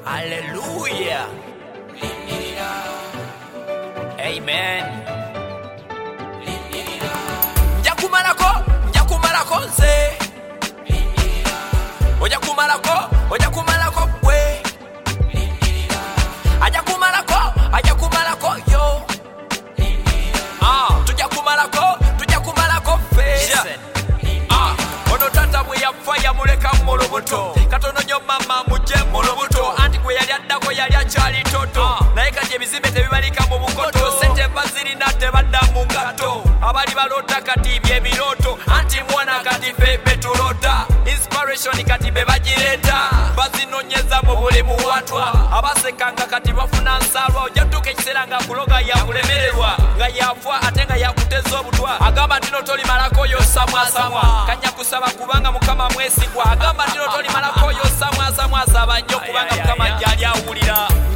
Hallelujah. Amen. Njakumalako nze. Ojakumalako gwe. Ajakumalako yo. Tujakumalako ffe. Ono tata bwe yafa yamuleka mu lubuto. Katono nnyo mama mujje mu lubuto. Anti gwe yali addako yali akyali toto. Naye kati ebizimbe tebibalika mu bukoto. Sente bazirina tebadda mu ngato. Abali balota kati by'ebirooto. Anti mwana kati ffe tulota. Inspiration kati be bagireeta. Bazinonyeza mu buli muwatwa. Abasekanga kati bafuna nsalwa. Ojjatuuka ekiseera nga kuloga yakulemererwa. Nga yafa ate nga yakuteza obutwa. Agamba ntino tolimalako yo samwasamwa. Kanya kusaba kubanga Mukama mwesigwa. Agamba ntino tolimalako yo samwasamwa. Asaba nnyo kubanga Mukama ajja ali awulira.